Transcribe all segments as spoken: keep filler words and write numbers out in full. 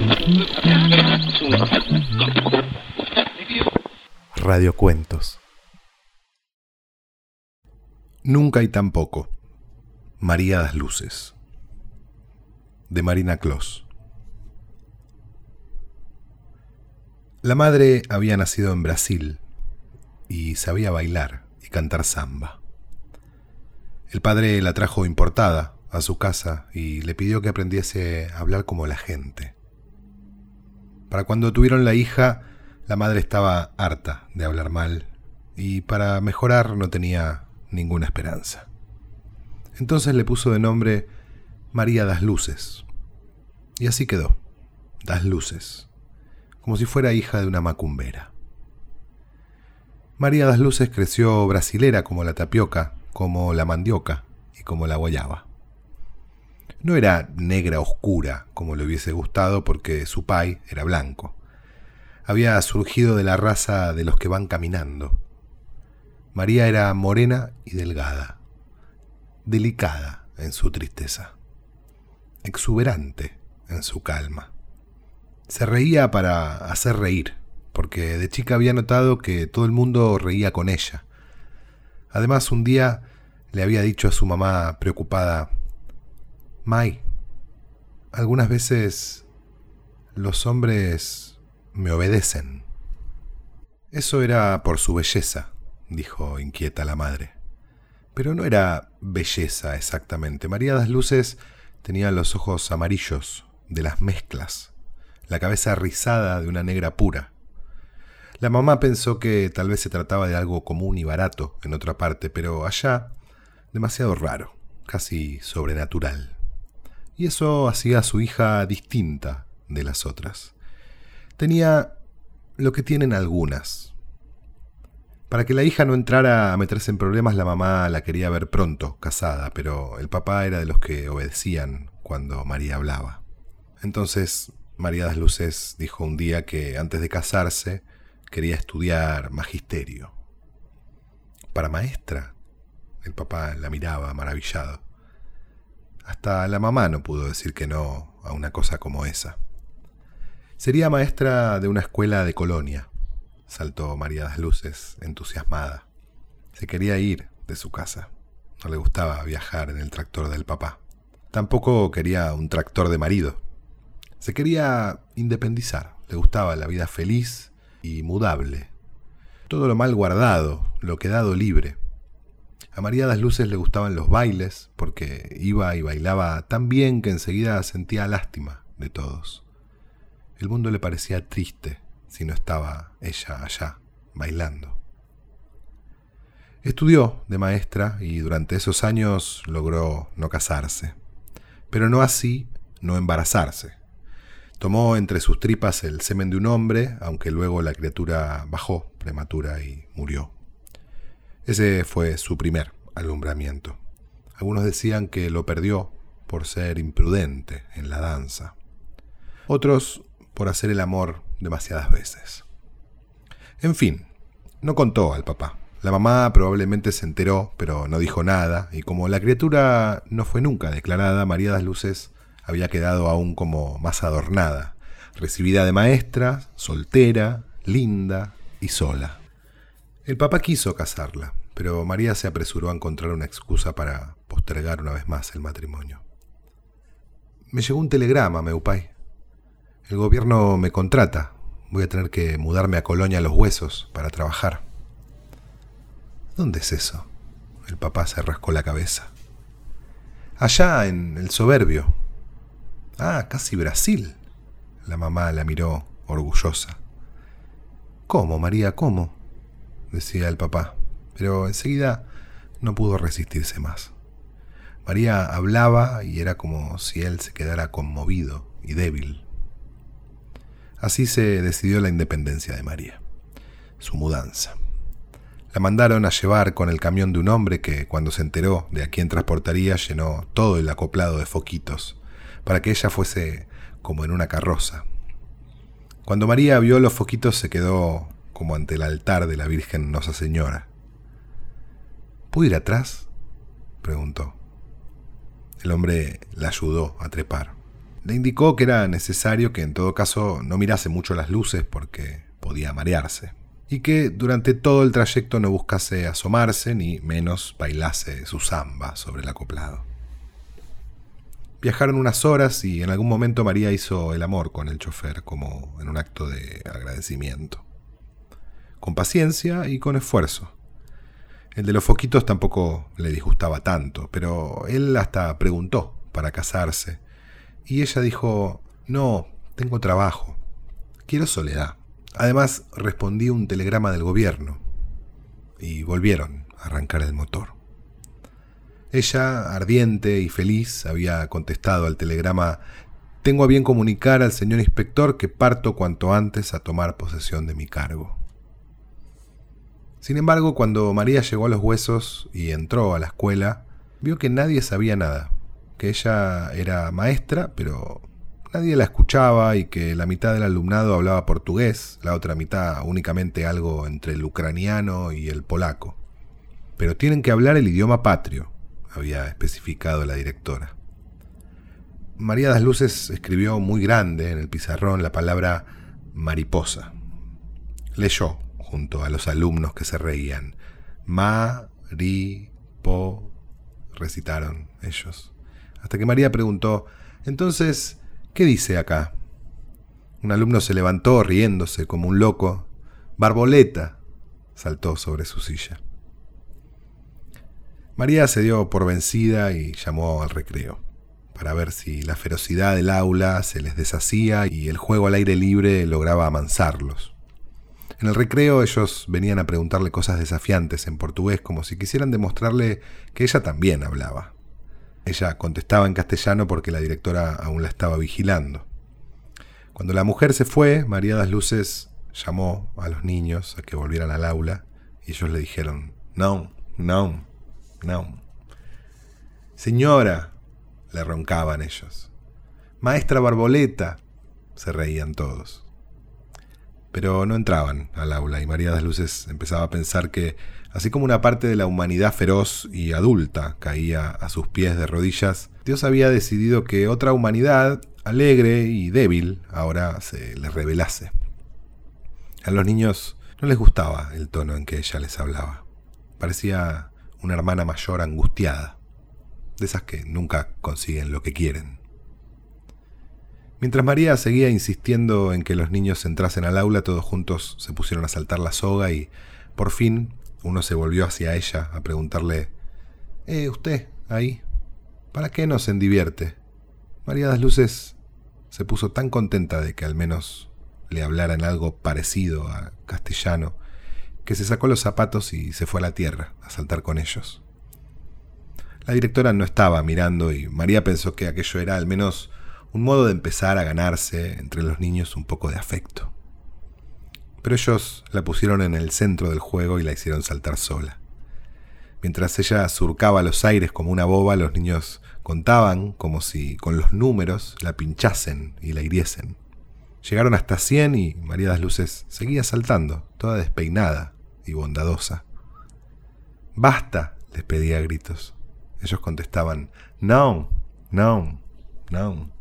Radiocuentos. Nunca y tampoco. María das Luces. De Marina Clos. La madre había nacido en Brasil y sabía bailar y cantar samba. El padre la trajo importada a su casa y le pidió que aprendiese a hablar como la gente. Para cuando tuvieron la hija, la madre estaba harta de hablar mal y para mejorar no tenía ninguna esperanza. Entonces le puso de nombre María das Luces. Y así quedó, Das Luces, como si fuera hija de una macumbera. María das Luces creció brasilera como la tapioca, como la mandioca y como la guayaba. No era negra oscura como le hubiese gustado porque su pai era blanco. Había surgido de la raza de los que van caminando. María era morena y delgada, delicada en su tristeza, exuberante en su calma. Se reía para hacer reír, porque de chica había notado que todo el mundo reía con ella. Además, un día le había dicho a su mamá preocupada: «Mai, algunas veces los hombres me obedecen». «Eso era por su belleza», dijo inquieta la madre. Pero no era belleza exactamente. María das Luces tenía los ojos amarillos de las mezclas, la cabeza rizada de una negra pura. La mamá pensó que tal vez se trataba de algo común y barato en otra parte, pero allá demasiado raro, casi sobrenatural. Y eso hacía a su hija distinta de las otras. Tenía lo que tienen algunas. Para que la hija no entrara a meterse en problemas, la mamá la quería ver pronto, casada, pero el papá era de los que obedecían cuando María hablaba. Entonces María das Luces dijo un día que antes de casarse quería estudiar magisterio. ¿Para maestra? El papá la miraba maravillado. Hasta la mamá no pudo decir que no a una cosa como esa. Sería maestra de una escuela de Colonia, saltó María das Luces, entusiasmada. Se quería ir de su casa. No le gustaba viajar en el tractor del papá. Tampoco quería un tractor de marido. Se quería independizar. Le gustaba la vida feliz y mudable. Todo lo mal guardado, lo quedado libre. A María das Luces le gustaban los bailes porque iba y bailaba tan bien que enseguida sentía lástima de todos. El mundo le parecía triste si no estaba ella allá, bailando. Estudió de maestra y durante esos años logró no casarse, pero no así no embarazarse. Tomó entre sus tripas el semen de un hombre, aunque luego la criatura bajó prematura y murió. Ese fue su primer alumbramiento. Algunos decían que lo perdió por ser imprudente en la danza. Otros por hacer el amor demasiadas veces. En fin, no contó al papá. La mamá probablemente se enteró, pero no dijo nada, y como la criatura no fue nunca declarada, María das Luces había quedado aún como más adornada, recibida de maestra, soltera, linda y sola. El papá quiso casarla, pero María se apresuró a encontrar una excusa para postergar una vez más el matrimonio. Me llegó un telegrama, Meupai. El gobierno me contrata. Voy a tener que mudarme a Colonia Los Huesos para trabajar. ¿Dónde es eso? El papá se rascó la cabeza. Allá, en el Soberbio. Ah, casi Brasil. La mamá la miró orgullosa. ¿Cómo, María, cómo?, decía el papá, pero enseguida no pudo resistirse más. María hablaba y era como si él se quedara conmovido y débil. Así se decidió la independencia de María, su mudanza. La mandaron a llevar con el camión de un hombre que, cuando se enteró de a quién transportaría, llenó todo el acoplado de foquitos, para que ella fuese como en una carroza. Cuando María vio los foquitos se quedó como ante el altar de la Virgen Nosa Señora. ¿Puedo ir atrás?, preguntó. El hombre la ayudó a trepar. Le indicó que era necesario que en todo caso no mirase mucho las luces porque podía marearse, y que durante todo el trayecto no buscase asomarse ni menos bailase su samba sobre el acoplado. Viajaron unas horas y en algún momento María hizo el amor con el chofer como en un acto de agradecimiento. Con paciencia y con esfuerzo. El de los foquitos tampoco le disgustaba tanto, pero él hasta preguntó para casarse. Y ella dijo, no, tengo trabajo, quiero soledad. Además, respondí un telegrama del gobierno. Y volvieron a arrancar el motor. Ella, ardiente y feliz, había contestado al telegrama, tengo a bien comunicar al señor inspector que parto cuanto antes a tomar posesión de mi cargo. Sin embargo, cuando María llegó a Los Huesos y entró a la escuela, vio que nadie sabía nada, que ella era maestra, pero nadie la escuchaba y que la mitad del alumnado hablaba portugués, la otra mitad únicamente algo entre el ucraniano y el polaco. Pero tienen que hablar el idioma patrio, había especificado la directora. María das Luces escribió muy grande en el pizarrón la palabra mariposa. Leyó junto a los alumnos que se reían. Ma-ri-po, recitaron ellos. Hasta que María preguntó, entonces, ¿qué dice acá? Un alumno se levantó riéndose como un loco. Barboleta, saltó sobre su silla. María se dio por vencida y llamó al recreo, para ver si la ferocidad del aula se les deshacía y el juego al aire libre lograba amansarlos. En el recreo ellos venían a preguntarle cosas desafiantes en portugués, como si quisieran demostrarle que ella también hablaba. Ella contestaba en castellano porque la directora aún la estaba vigilando. Cuando la mujer se fue, María das Luces llamó a los niños a que volvieran al aula y ellos le dijeron, no, no, no. Señora, le roncaban ellos. Maestra Barboleta, se reían todos. Pero no entraban al aula y María das Luces empezaba a pensar que, así como una parte de la humanidad feroz y adulta caía a sus pies de rodillas, Dios había decidido que otra humanidad, alegre y débil, ahora se les revelase. A los niños no les gustaba el tono en que ella les hablaba. Parecía una hermana mayor angustiada, de esas que nunca consiguen lo que quieren. Mientras María seguía insistiendo en que los niños entrasen al aula, todos juntos se pusieron a saltar la soga y, por fin, uno se volvió hacia ella a preguntarle, «Eh, usted, ahí, ¿para qué no se divierte?» María das Luces se puso tan contenta de que al menos le hablara en algo parecido a castellano, que se sacó los zapatos y se fue a la tierra a saltar con ellos. La directora no estaba mirando y María pensó que aquello era al menos un modo de empezar a ganarse entre los niños un poco de afecto. Pero ellos la pusieron en el centro del juego y la hicieron saltar sola. Mientras ella surcaba los aires como una boba, los niños contaban como si con los números la pinchasen y la hiriesen. Llegaron hasta cien y María das Luces seguía saltando, toda despeinada y bondadosa. «Basta», les pedía a gritos. Ellos contestaban, «No, no, no».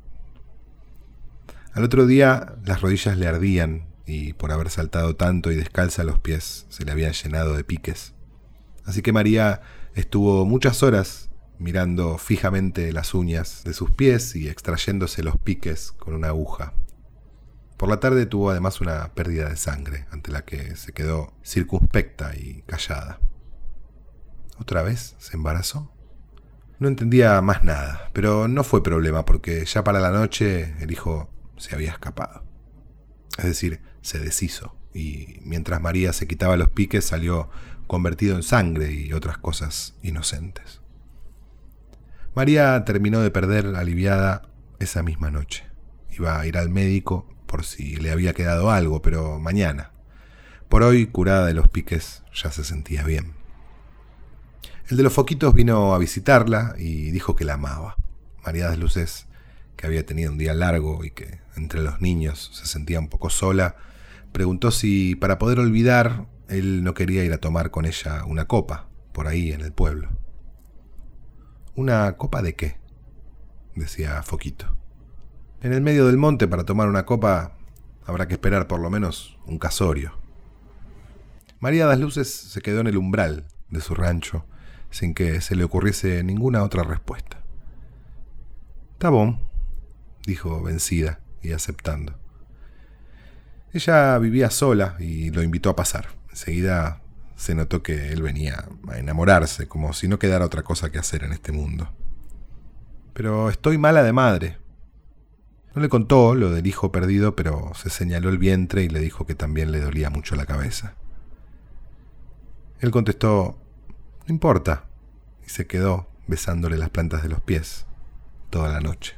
Al otro día las rodillas le ardían y por haber saltado tanto y descalza los pies se le habían llenado de piques. Así que María estuvo muchas horas mirando fijamente las uñas de sus pies y extrayéndose los piques con una aguja. Por la tarde tuvo además una pérdida de sangre, ante la que se quedó circunspecta y callada. ¿Otra vez se embarazó? No entendía más nada, pero no fue problema porque ya para la noche el hijo se había escapado. Es decir, se deshizo, y mientras María se quitaba los piques salió convertido en sangre y otras cosas inocentes. María terminó de perder aliviada esa misma noche. Iba a ir al médico por si le había quedado algo, pero mañana. Por hoy, curada de los piques, ya se sentía bien. El de los foquitos vino a visitarla y dijo que la amaba. María das Luces, que había tenido un día largo y que entre los niños se sentía un poco sola, preguntó si para poder olvidar él no quería ir a tomar con ella una copa, por ahí en el pueblo. ¿Una copa de qué?, decía Foquito. En el medio del monte, para tomar una copa, habrá que esperar por lo menos un casorio. María das Luces se quedó en el umbral de su rancho, sin que se le ocurriese ninguna otra respuesta. «Tá bom», dijo vencida y aceptando. Ella vivía sola y lo invitó a pasar. Enseguida se notó que él venía a enamorarse, como si no quedara otra cosa que hacer en este mundo. «Pero estoy mala de madre». No le contó lo del hijo perdido, pero se señaló el vientre y le dijo que también le dolía mucho la cabeza. Él contestó: «No importa», y se quedó besándole las plantas de los pies toda la noche.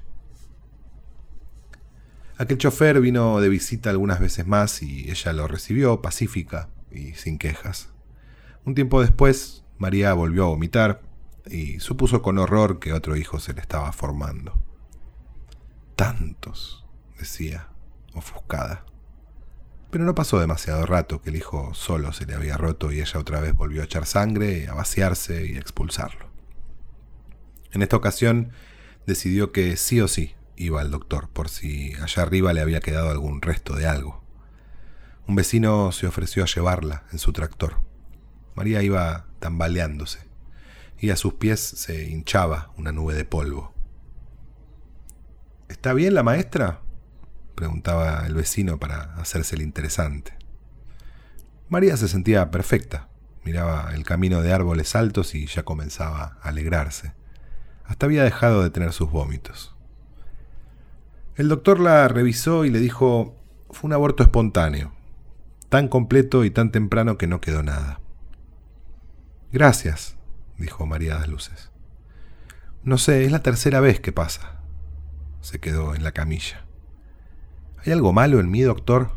Aquel chofer vino de visita algunas veces más y ella lo recibió pacífica y sin quejas. Un tiempo después, María volvió a vomitar y supuso con horror que otro hijo se le estaba formando. «Tantos», decía, ofuscada. Pero no pasó demasiado rato que el hijo solo se le había roto y ella otra vez volvió a echar sangre, a vaciarse y a expulsarlo. En esta ocasión decidió que sí o sí iba al doctor, por si allá arriba le había quedado algún resto de algo. Un vecino se ofreció a llevarla en su tractor. María iba tambaleándose y a sus pies se hinchaba una nube de polvo. «¿Está bien la maestra?», preguntaba el vecino para hacerse el interesante. María se sentía perfecta. Miraba el camino de árboles altos y ya comenzaba a alegrarse. Hasta había dejado de tener sus vómitos. El doctor la revisó y le dijo: «Fue un aborto espontáneo, tan completo y tan temprano que no quedó nada». «Gracias», dijo María das Luces. «No sé, es la tercera vez que pasa». Se quedó en la camilla. «¿Hay algo malo en mí, doctor?».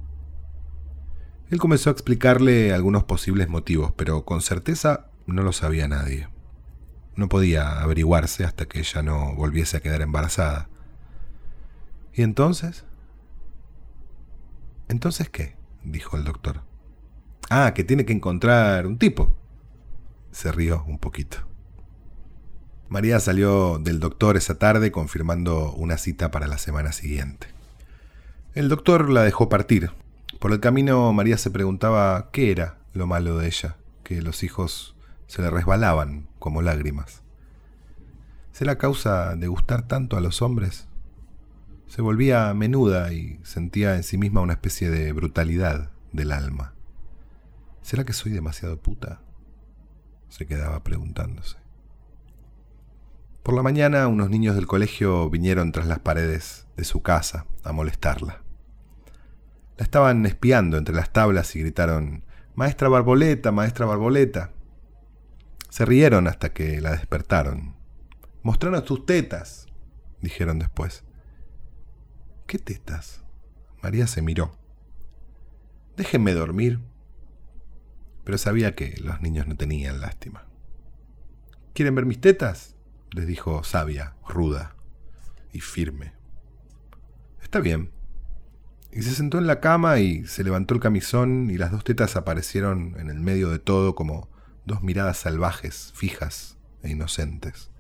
Él comenzó a explicarle algunos posibles motivos, pero con certeza no lo sabía nadie. No podía averiguarse hasta que ella no volviese a quedar embarazada. «¿Y entonces?». «¿Entonces qué?», dijo el doctor. «Ah, que tiene que encontrar un tipo». Se rió un poquito. María salió del doctor esa tarde confirmando una cita para la semana siguiente. El doctor la dejó partir. Por el camino María se preguntaba qué era lo malo de ella, que los hijos se le resbalaban como lágrimas. ¿Será causa de gustar tanto a los hombres? Se volvía menuda y sentía en sí misma una especie de brutalidad del alma. ¿Será que soy demasiado puta?, se quedaba preguntándose. Por la mañana unos niños del colegio vinieron tras las paredes de su casa a molestarla. La estaban espiando entre las tablas y gritaron: «Maestra Barboleta, maestra Barboleta». Se rieron hasta que la despertaron. «Mostranos tus tetas», dijeron después. «¿Qué tetas?». María se miró. «Déjenme dormir». Pero sabía que los niños no tenían lástima. «¿Quieren ver mis tetas?», les dijo sabia, ruda y firme. «Está bien». Y se sentó en la cama y se levantó el camisón y las dos tetas aparecieron en el medio de todo como dos miradas salvajes, fijas e inocentes.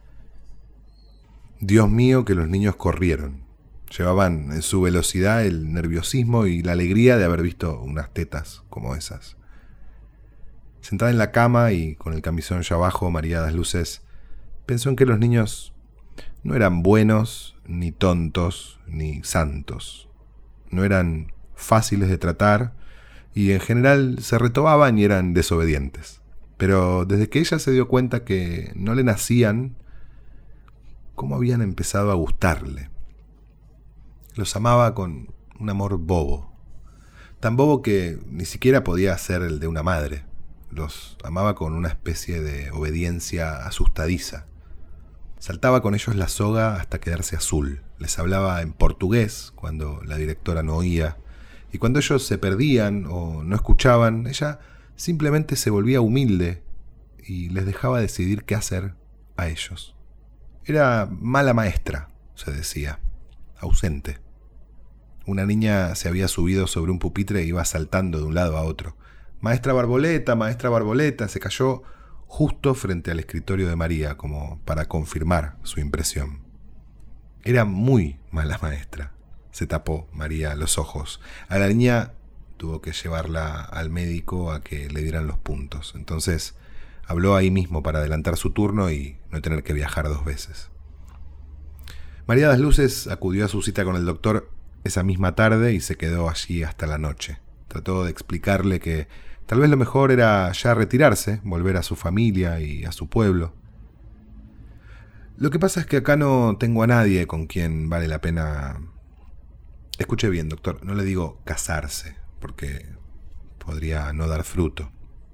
Dios mío, que los niños corrieron. Llevaban en su velocidad el nerviosismo y la alegría de haber visto unas tetas como esas. Sentada en la cama y con el camisón ya abajo, María das Luces pensó en que los niños no eran buenos, ni tontos, ni santos. No eran fáciles de tratar y en general se retobaban y eran desobedientes. Pero desde que ella se dio cuenta que no le nacían, cómo habían empezado a gustarle. Los amaba con un amor bobo, tan bobo que ni siquiera podía ser el de una madre. Los amaba con una especie de obediencia asustadiza. Saltaba con ellos la soga hasta quedarse azul. Les hablaba en portugués cuando la directora no oía. Y cuando ellos se perdían o no escuchaban, ella simplemente se volvía humilde y les dejaba decidir qué hacer a ellos. Era mala maestra, se decía, ausente. Una niña se había subido sobre un pupitre e iba saltando de un lado a otro. «Maestra Barboleta, maestra Barboleta», se cayó justo frente al escritorio de María, como para confirmar su impresión. Era muy mala maestra. Se tapó María los ojos. A la niña tuvo que llevarla al médico a que le dieran los puntos. Entonces habló ahí mismo para adelantar su turno y no tener que viajar dos veces. María das Luces acudió a su cita con el doctor esa misma tarde y se quedó allí hasta la noche. Trató de explicarle que tal vez lo mejor era ya retirarse, volver a su familia y a su pueblo. Lo que pasa es que acá no tengo a nadie con quien vale la pena... Escuche bien, doctor, no le digo casarse, porque podría no dar fruto.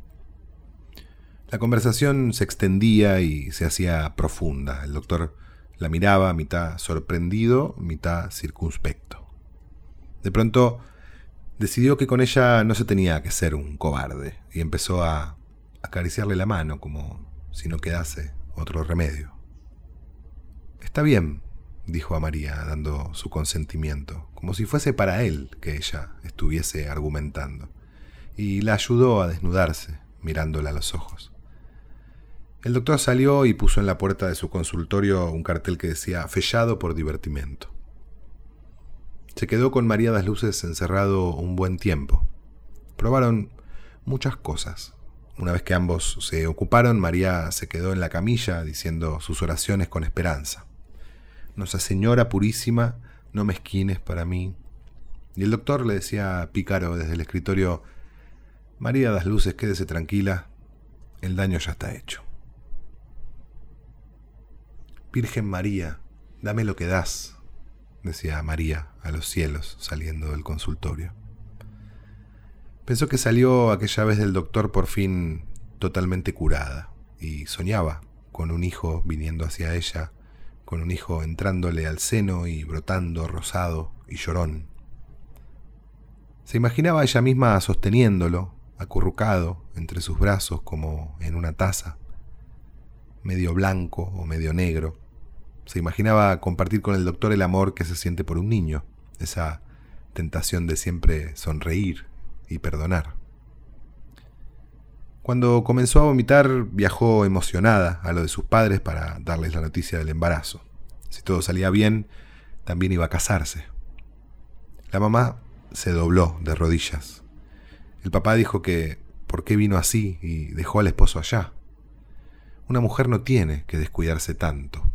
La conversación se extendía y se hacía profunda. El doctor la miraba, mitad sorprendido, mitad circunspecto. De pronto decidió que con ella no se tenía que ser un cobarde y empezó a acariciarle la mano como si no quedase otro remedio. «Está bien», dijo a María, dando su consentimiento, como si fuese para él que ella estuviese argumentando, y la ayudó a desnudarse, mirándola a los ojos. El doctor salió y puso en la puerta de su consultorio un cartel que decía «Fellado por divertimento». Se quedó con María das Luces encerrado un buen tiempo. Probaron muchas cosas. Una vez que ambos se ocuparon, María se quedó en la camilla diciendo sus oraciones con esperanza. «Nuestra Señora Purísima, no mezquines para mí». Y el doctor le decía pícaro desde el escritorio: «María das Luces, quédese tranquila, el daño ya está hecho». «Virgen María, dame lo que das», decía María a los cielos saliendo del consultorio. Pensó que salió aquella vez del doctor por fin totalmente curada y soñaba con un hijo viniendo hacia ella, con un hijo entrándole al seno y brotando rosado y llorón. Se imaginaba a ella misma sosteniéndolo, acurrucado entre sus brazos como en una taza, medio blanco o medio negro. Se imaginaba compartir con el doctor el amor que se siente por un niño, esa tentación de siempre sonreír y perdonar. Cuando comenzó a vomitar, viajó emocionada a lo de sus padres para darles la noticia del embarazo. Si todo salía bien, también iba a casarse. La mamá se dobló de rodillas. El papá dijo que ¿por qué vino así y dejó al esposo allá? Una mujer no tiene que descuidarse tanto.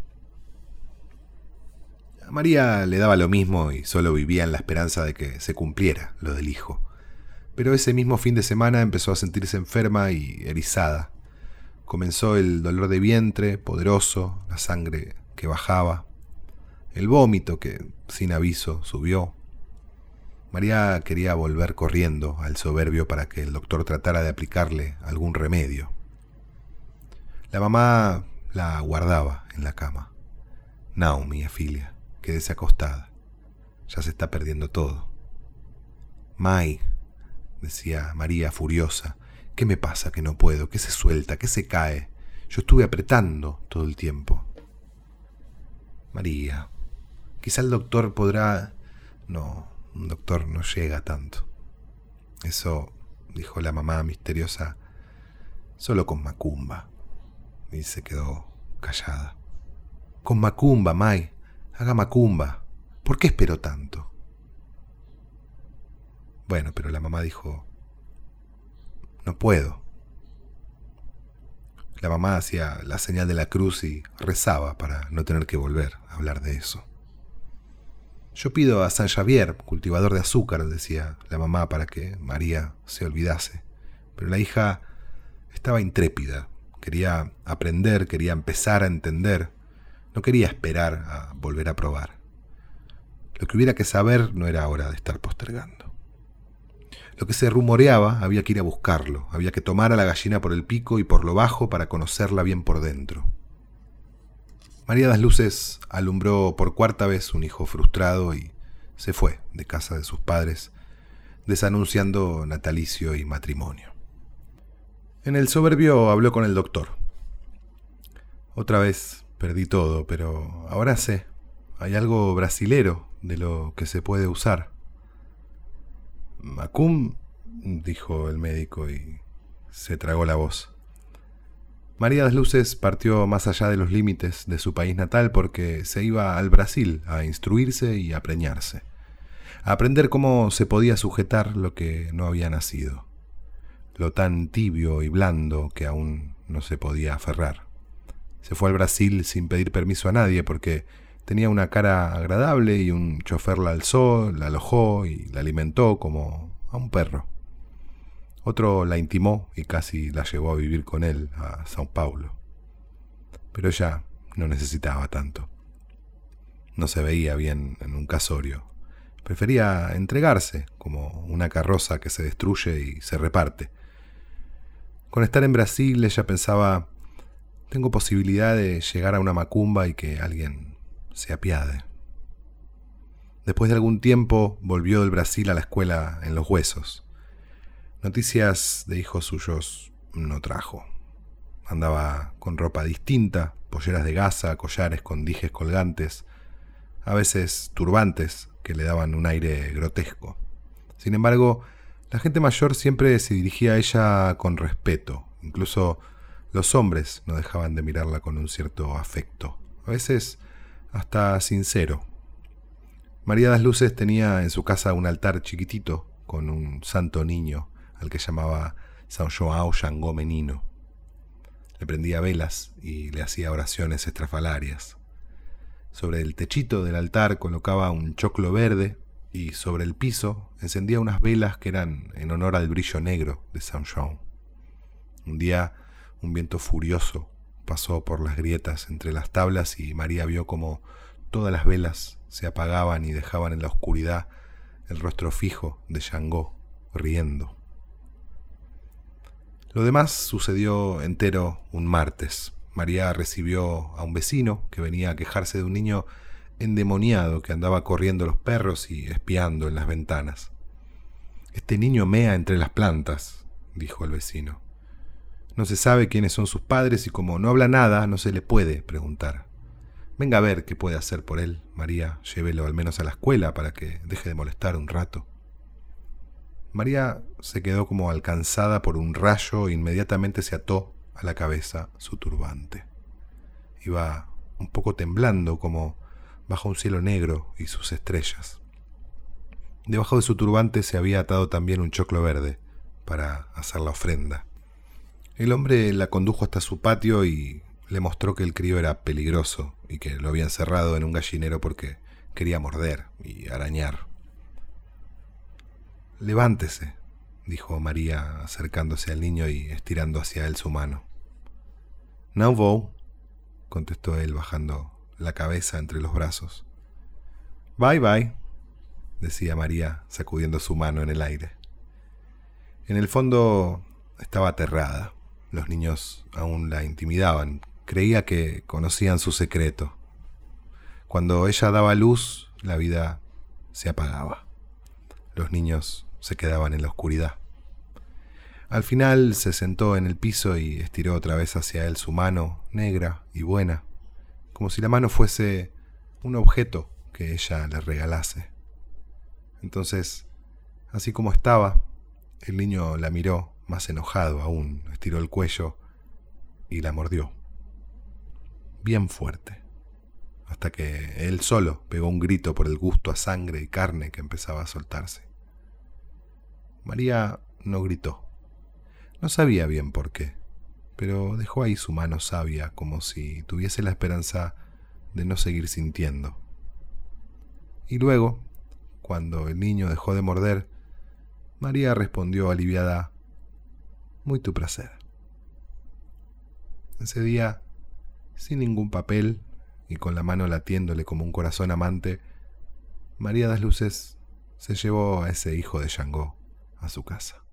A María le daba lo mismo y solo vivía en la esperanza de que se cumpliera lo del hijo. Pero ese mismo fin de semana empezó a sentirse enferma y erizada. Comenzó el dolor de vientre, poderoso, la sangre que bajaba, el vómito que, sin aviso, subió. María quería volver corriendo al soberbio para que el doctor tratara de aplicarle algún remedio. La mamá la guardaba en la cama. «Naomi, Filia, quédese acostada. Ya se está perdiendo todo». «Mai», decía María furiosa, «¿qué me pasa que no puedo? ¿Qué se suelta? ¿Qué se cae? Yo estuve apretando todo el tiempo». «María, quizá el doctor podrá...» «No, un doctor no llega tanto». «Eso», dijo la mamá misteriosa, «solo con macumba». Y se quedó callada. «Con macumba, Mai, haga macumba. ¿Por qué esperó tanto?» Bueno, pero la mamá dijo: «No puedo». La mamá hacía la señal de la cruz y rezaba para no tener que volver a hablar de eso. «Yo pido a San Javier, cultivador de azúcar», decía la mamá, para que María se olvidase. Pero la hija estaba intrépida. Quería aprender, quería empezar a entender. No quería esperar a volver a probar. Lo que hubiera que saber no era hora de estar postergando. Lo que se rumoreaba había que ir a buscarlo, había que tomar a la gallina por el pico y por lo bajo para conocerla bien por dentro. María das Luces alumbró por cuarta vez un hijo frustrado y se fue de casa de sus padres, desanunciando natalicio y matrimonio. En el soberbio habló con el doctor. «Otra vez perdí todo, pero ahora sé, hay algo brasilero de lo que se puede usar». «Macum», dijo el médico y se tragó la voz. María das Luces partió más allá de los límites de su país natal porque se iba al Brasil a instruirse y a preñarse, a aprender cómo se podía sujetar lo que no había nacido, lo tan tibio y blando que aún no se podía aferrar. Se fue al Brasil sin pedir permiso a nadie porque tenía una cara agradable y un chofer la alzó, la alojó y la alimentó como a un perro. Otro la intimó y casi la llevó a vivir con él a São Paulo. Pero ella no necesitaba tanto. No se veía bien en un casorio. Prefería entregarse como una carroza que se destruye y se reparte. Con estar en Brasil ella pensaba: tengo posibilidad de llegar a una macumba y que alguien se apiade. Después de algún tiempo volvió del Brasil a la escuela en Los Huesos. Noticias de hijos suyos no trajo. Andaba con ropa distinta, polleras de gasa, collares con dijes colgantes, a veces turbantes que le daban un aire grotesco. Sin embargo, la gente mayor siempre se dirigía a ella con respeto. Incluso los hombres no dejaban de mirarla con un cierto afecto, a veces hasta sincero. María das Luces tenía en su casa un altar chiquitito con un santo niño al que llamaba São João Xangô Menino. Le prendía velas y le hacía oraciones estrafalarias. Sobre el techito del altar colocaba un choclo verde y sobre el piso encendía unas velas que eran en honor al brillo negro de São João. Un día un viento furioso pasó por las grietas entre las tablas y María vio como todas las velas se apagaban y dejaban en la oscuridad el rostro fijo de Xangô, riendo. Lo demás sucedió entero un martes. María recibió a un vecino que venía a quejarse de un niño endemoniado que andaba corriendo los perros y espiando en las ventanas. «Este niño mea entre las plantas», dijo el vecino. «No se sabe quiénes son sus padres y como no habla nada, no se le puede preguntar. Venga a ver qué puede hacer por él, María, llévelo al menos a la escuela para que deje de molestar un rato». María se quedó como alcanzada por un rayo e inmediatamente se ató a la cabeza su turbante. Iba un poco temblando como bajo un cielo negro y sus estrellas. Debajo de su turbante se había atado también un choclo verde para hacer la ofrenda. El hombre la condujo hasta su patio y le mostró que el crío era peligroso y que lo había encerrado en un gallinero porque quería morder y arañar. «Levántese», dijo María acercándose al niño y estirando hacia él su mano. «No vou», contestó él bajando la cabeza entre los brazos. «Bye, bye», decía María sacudiendo su mano en el aire. En el fondo estaba aterrada. Los niños aún la intimidaban. Creía que conocían su secreto. Cuando ella daba luz, la vida se apagaba. Los niños se quedaban en la oscuridad. Al final se sentó en el piso y estiró otra vez hacia él su mano, negra y buena, como si la mano fuese un objeto que ella le regalase. Entonces, así como estaba, el niño la miró, más enojado aún, estiró el cuello y la mordió. Bien fuerte, hasta que él solo pegó un grito por el gusto a sangre y carne que empezaba a soltarse. María no gritó. No sabía bien por qué, pero dejó ahí su mano sabia como si tuviese la esperanza de no seguir sintiendo. Y luego, cuando el niño dejó de morder, María respondió aliviada: «Muy tu placer». Ese día, sin ningún papel y con la mano latiéndole como un corazón amante, María das Luces se llevó a ese hijo de Xangô a su casa.